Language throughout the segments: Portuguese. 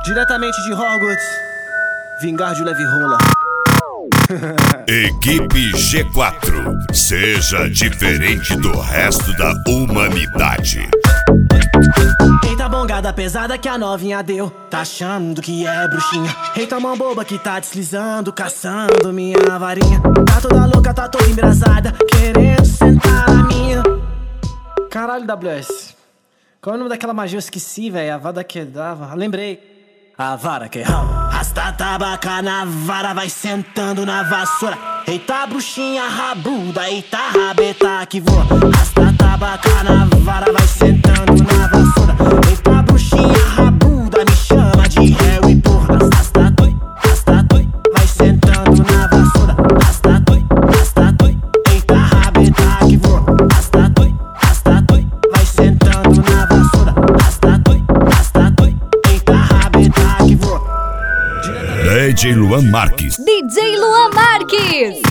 Diretamente de Hogwarts, vingar de leve rola. Equipe G4, seja diferente do resto da humanidade. Eita bongada pesada que a novinha deu, tá achando que é bruxinha. Eita mão boba que tá deslizando, caçando minha varinha. Tá toda louca, tá toda embrasada, querendo sentar na minha. Caralho, WS, qual é o nome daquela magia? Eu esqueci, velho. A vara que dava. Lembrei. A vara que rasta tabaca na vara, vai sentando na vassoura. Eita bruxinha rabuda, eita rabeta que voa. Rasta tabaca na vara, vai sentando na vassoura. Eita bruxinha rabuda, me chama de réu e porra. Rasta toi, vai sentando na vassoura. Rasta toi, eita rabeta que voa. Rasta toi, vai sentando na vassoura. Rasta toi, eita rabeta que voa. DJ Luan Marques. DJ Luan Marques.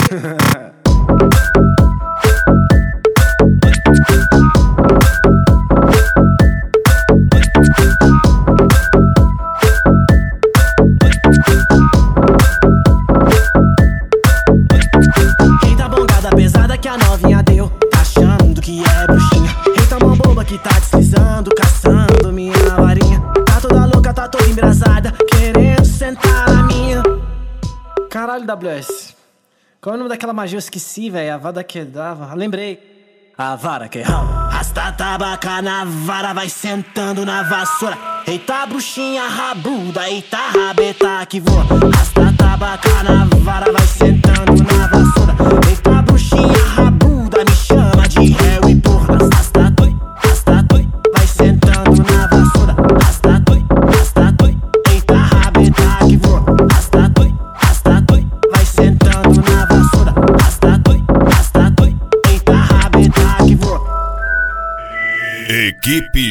Eita bongada pesada que a novinha deu, tá achando que é bruxinha. Eita mão boba que tá deslizando, caçando minha varinha. Tá toda louca, tá toda embrasada, querendo sentar na minha. Caralho, WS, qual é o nome daquela magia? Eu esqueci, velho. A vara que dava. Lembrei. A vara que rasta tabaca na vara, vai sentando na vassoura. Eita bruxinha rabuda, eita rabeta que voa. Rasta tabaca na vara, vai sentando na vassoura. Eita bruxinha rabuda, me chama de réu e porra. Rasta toi, vai sentando na vassoura. Rasta toi, eita rabeta que voa. Rasta toi, vai sentando na vassoura. Rasta toi, eita rabeta que voa. Equipe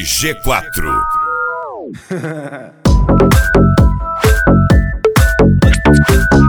G4.